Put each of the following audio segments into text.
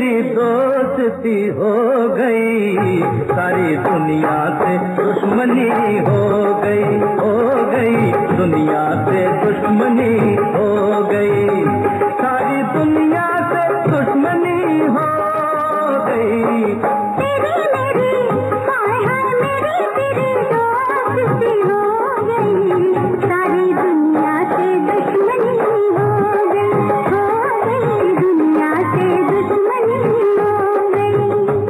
दोस्ती हो गई, सारी दुनिया से दुश्मनी हो गई, दुनिया से दुश्मनी हो गई, सारी दुनिया से दुश्मनी हो गई। तेरी मेरी हाय हाय मेरी तेरी दोस्ती हो गई, सारी दुनिया से दुश्मनी हो गई, दुनिया से दुश्मनी हो गई।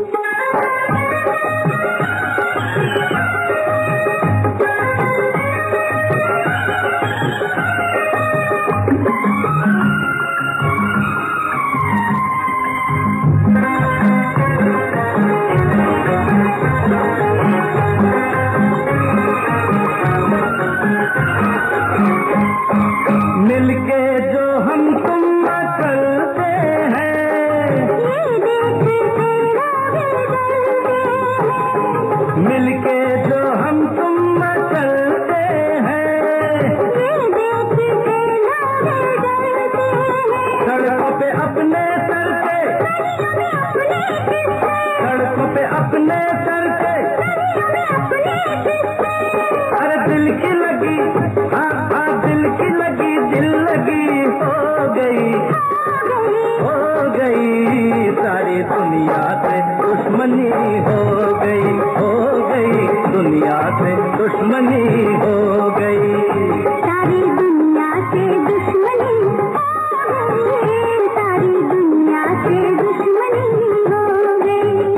मिलके जो हम तुम चलते हैं, ये देख तेरा भी डरते हैं, मिलके जो हम तुम चलते हैं, ये देख तेरा भी डरते हैं। सड़कों पे अपने सर के, सड़कों पे अपने सर के, अरे दिल की लगी, हाँ हाँ दिल की लगी, दिल लगी हो गई, सारी दुनिया से दुश्मनी हो गई, दुनिया से दुश्मनी हो गई। सारी दुनिया से दुश्मनी हो गई, सारी दुनिया से दुश्मनी हो गई।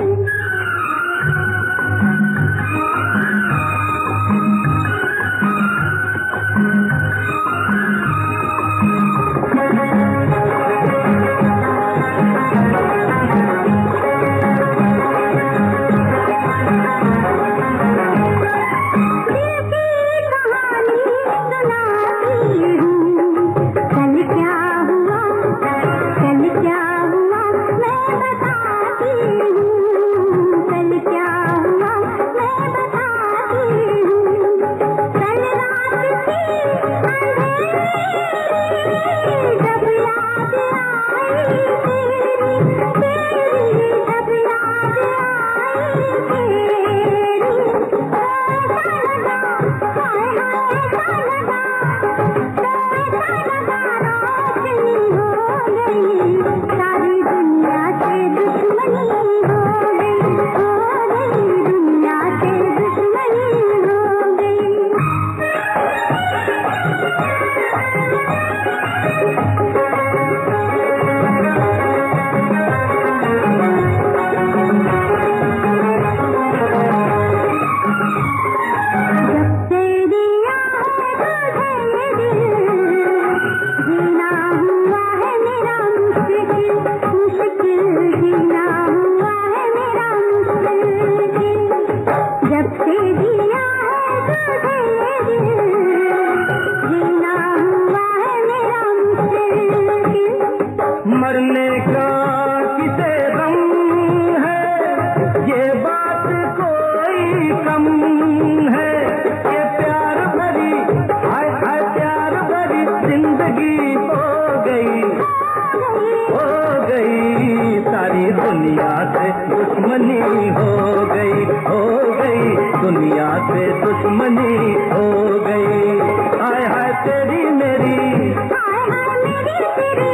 मरने का किसे गम है, ये बात कोई कम है, ये प्यार भरी हाय हाय प्यार भरी जिंदगी हो गई, सारी दुनिया से दुश्मनी हो गई, दुनिया से दुश्मनी हो गई। हाय हाय तेरी मेरी, हाय हाय मेरी तेरी